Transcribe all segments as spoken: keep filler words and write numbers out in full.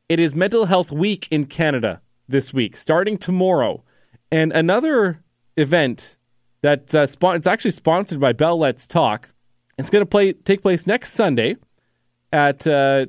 It is Mental Health Week in Canada this week, starting tomorrow. And another event that uh, spo- it's actually sponsored by Bell Let's Talk. It's going to play take place next Sunday at uh,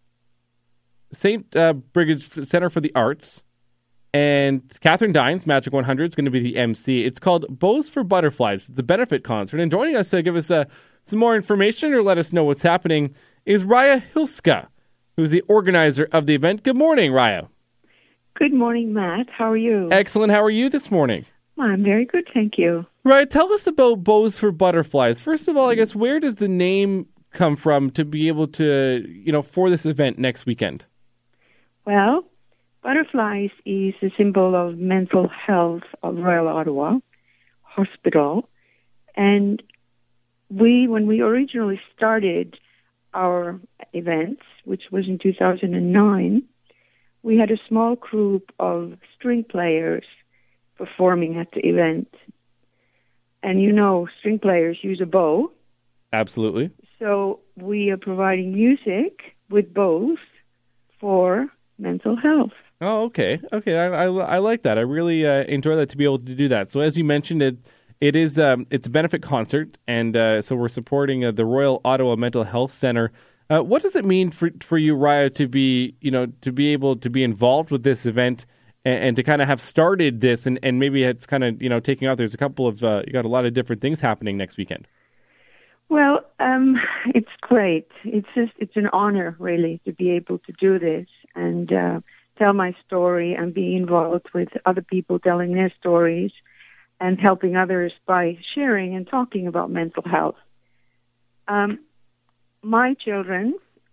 Saint Uh, Brigid's Center for the Arts. And Catherine Dines, Magic one hundred, is going to be the M C. It's called Bows for Butterflies. It's a benefit concert. And joining us to give us uh, some more information or let us know what's happening is Raya Hilska, who's the organizer of the event. Good morning, Raya. Good morning, Matt. How are you? Excellent. How are you this morning? I'm very good, thank you. Raya, tell us about Bows for Butterflies. First of all, I guess, where does the name come from to be able to, you know, for this event next weekend? Well, butterflies is a symbol of mental health of Royal Ottawa Hospital. And we, when we originally started our events, which was in two thousand nine, we had a small group of string players performing at the event. And you know, string players use a bow. Absolutely. So we are providing music with bows for mental health. Oh, okay. Okay, I, I, I like that. I really uh, enjoy that to be able to do that. So as you mentioned, it it is um, it's a benefit concert, and uh, so we're supporting uh, the Royal Ottawa Mental Health Center. Uh, what does it mean for for you, Raya, to be you know to be able to be involved with this event and, and to kind of have started this, and, and maybe it's kind of you know taking out? There's a couple of uh, you got a lot of different things happening next weekend. Well, um, it's great. It's just it's an honor, really, to be able to do this and uh, tell my story and be involved with other people telling their stories and helping others by sharing and talking about mental health. Um, my children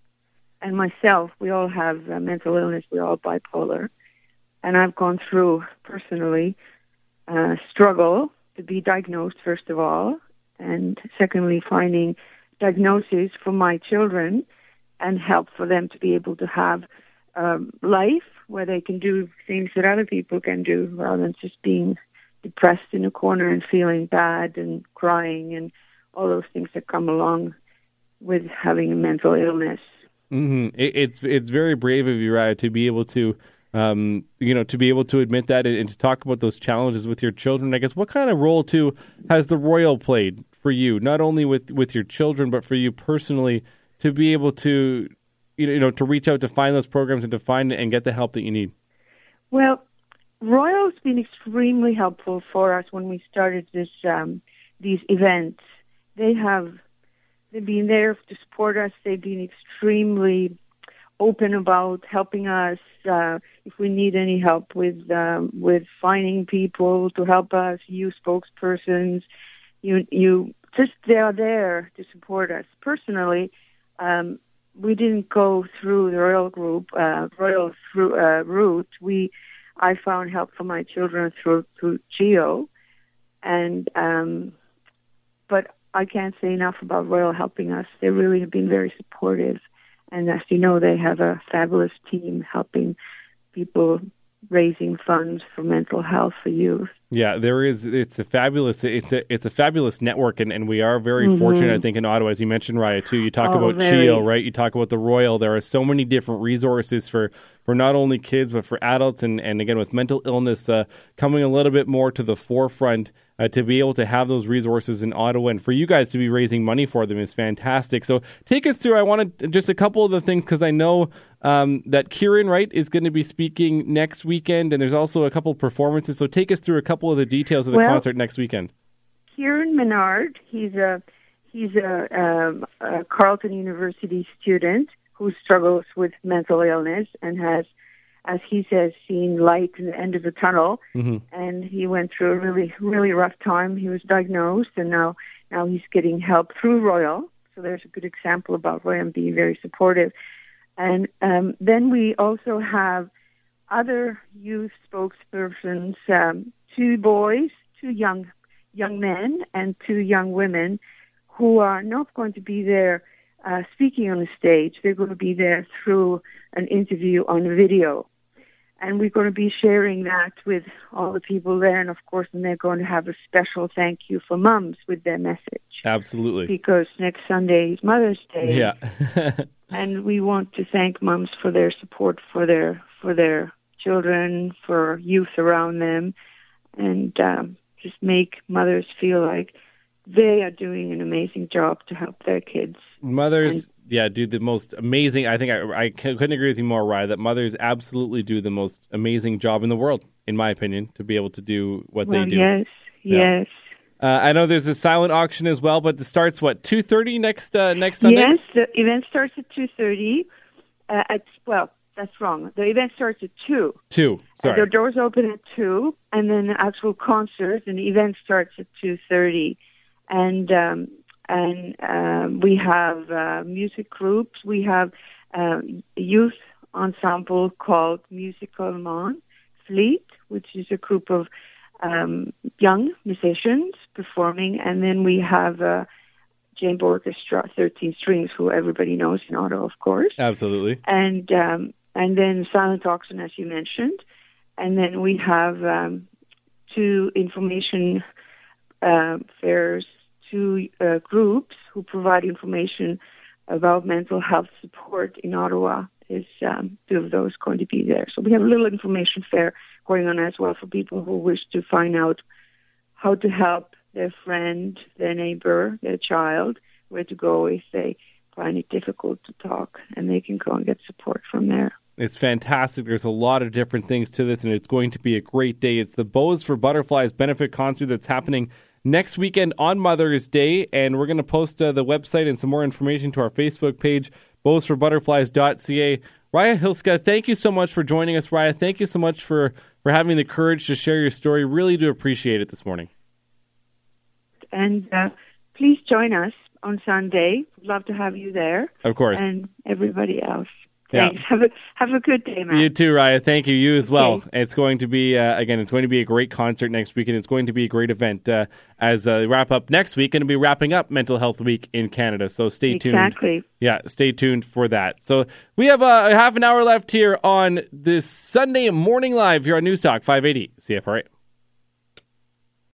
and myself, we all have uh, mental illness. We're all bipolar. And I've gone through, personally, uh, struggle to be diagnosed, first of all, and secondly, finding diagnosis for my children and help for them to be able to have um, life where they can do things that other people can do rather than just being depressed in a corner and feeling bad and crying and all those things that come along with having a mental illness. Mm-hmm. It, it's it's very brave of you, Raya, to be able to um, you know to be able to admit that and, and to talk about those challenges with your children. I guess what kind of role too has the Royal played for you, not only with, with your children but for you personally, to be able to you know, you know to reach out to find those programs and to find and get the help that you need? Well, Royal's been extremely helpful for us when we started this um, these events. They have they've been there to support us. They've been extremely open about helping us uh, if we need any help with um, with finding people to help us. You spokespersons, you you just they are there to support us. Personally, um, we didn't go through the Royal Group uh, Royal through, uh, route. We I found help for my children through through GEO, and um, but I can't say enough about Royal helping us. They really have been very supportive, and as you know, they have a fabulous team helping people raising funds for mental health for youth. Yeah, there is. It's a fabulous. It's a it's a fabulous network, and, and we are very mm-hmm. fortunate, I think, in Ottawa, as you mentioned, Raya, too. You talk oh, about very. GEO, right? You talk about the Royal. There are so many different resources for, for not only kids but for adults, and, and again with mental illness uh, coming a little bit more to the forefront. Uh, to be able to have those resources in Ottawa and for you guys to be raising money for them is fantastic. So take us through, I wanted just a couple of the things, because I know um, that Kieran, right, is going to be speaking next weekend, and there's also a couple of performances. So take us through a couple of the details of the well, concert next weekend. Kieran Menard, he's a, he's a, um, a Carleton University student who struggles with mental illness and has, as he says, seen light in the end of the tunnel. Mm-hmm. And he went through a really, really rough time. He was diagnosed, and now now he's getting help through Royal. So there's a good example about Royal being very supportive. And um, then we also have other youth spokespersons, um, two boys, two young young men, and two young women who are not going to be there uh, speaking on the stage. They're going to be there through an interview on video. And we're going to be sharing that with all the people there. And, of course, and they're going to have a special thank you for mums with their message. Absolutely. Because next Sunday is Mother's Day. Yeah. and we want to thank moms for their support for their for their children, for youth around them, and um, just make mothers feel like they are doing an amazing job to help their kids. Mothers, and, yeah, do the most amazing. I think I, I couldn't agree with you more, Raya, that mothers absolutely do the most amazing job in the world, in my opinion, to be able to do what well, they do. Yes, yeah. yes. Uh, I know there's a silent auction as well, but it starts, what, two thirty next uh, next Sunday? Yes, the event starts at two thirty. Uh, at, well, that's wrong. The event starts at two. two, sorry. Uh, the doors open at two, and then the actual concert and the event starts at two thirty. And um, and um, we have uh, music groups. We have uh, a youth ensemble called Musical Man Fleet, which is a group of um, young musicians performing. And then we have uh, Chamber Orchestra, thirteen Strings, who everybody knows in Ottawa, of course. Absolutely. And um, and then silent auction, as you mentioned. And then we have um, two information uh, fairs, two uh, groups who provide information about mental health support in Ottawa. Is um, two of those going to be there. So we have a little information fair going on as well for people who wish to find out how to help their friend, their neighbor, their child, where to go if they find it difficult to talk, and they can go and get support from there. It's fantastic. There's a lot of different things to this, and it's going to be a great day. It's the Bows for Butterflies benefit concert that's happening next weekend on Mother's Day, and we're going to post uh, the website and some more information to our Facebook page, bows for butterflies dot c a. Raya Hilska, thank you so much for joining us, Raya. Thank you so much for, for having the courage to share your story. Really do appreciate it this morning. And uh, please join us on Sunday. We'd love to have you there. Of course. And everybody else. Yeah. Thanks. Have a have a good day, man. You too, Raya. Thank you. You as well. Okay. It's going to be, uh, again, it's going to be a great concert next week, and it's going to be a great event uh, as uh, wrap up next week, and it'll be wrapping up Mental Health Week in Canada. So stay tuned. Exactly. Yeah, stay tuned for that. So we have uh, a half an hour left here on this Sunday morning live here on News Talk five eighty C F R A.